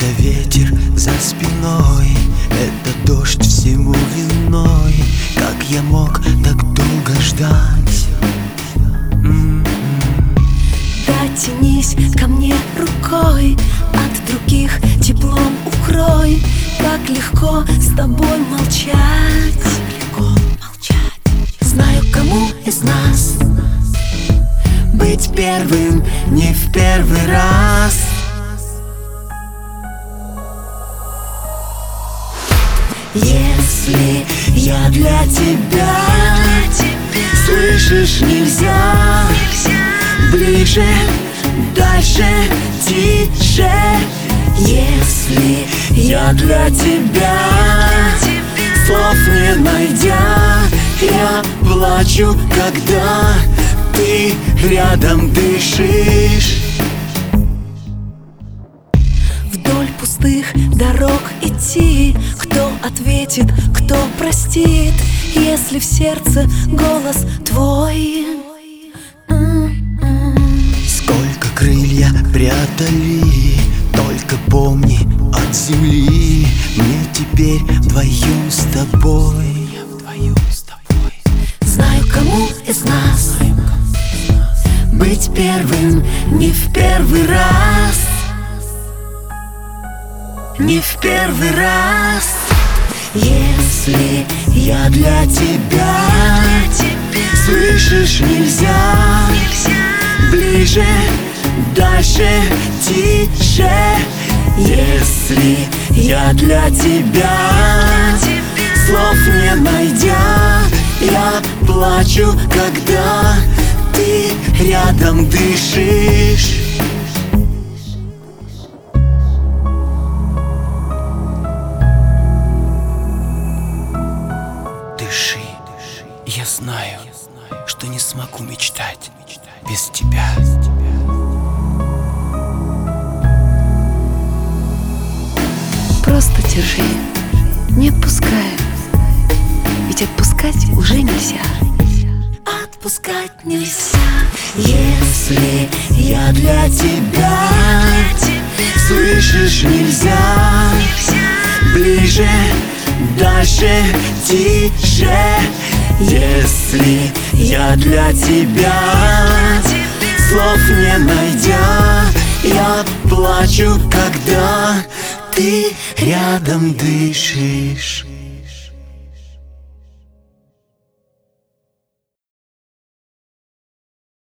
Это ветер за спиной, это дождь всему виной. Как я мог так долго ждать? Дотянись ко мне рукой, от других теплом укрой. Как легко с тобой молчать, Знаю, кому из нас быть первым не в первый раз. Если я для тебя, слышишь, нельзя ближе, дальше, тише. Если я для тебя, слов не найдя, я плачу, когда ты рядом дышишь. Вдоль пустых дорог идти, кто ответит, кто простит, если в сердце голос твой. Сколько крылья прятали, только помни, от земли мне теперь вдвоем с тобой. Знаю, кому из нас быть первым не в первый раз, не в первый раз. Если я для тебя, слышишь, нельзя ближе, дальше, тише. Если я для тебя, слов не найдя, я плачу, когда ты рядом дышишь. Дыши, я знаю, что не смогу мечтать без тебя. Просто держи, не отпускай, ведь отпускать уже нельзя. Отпускать нельзя. Если я для тебя, слышишь, нельзя ближе, дальше, тише. Если я для тебя, слов не найдя, я плачу, когда ты рядом дышишь.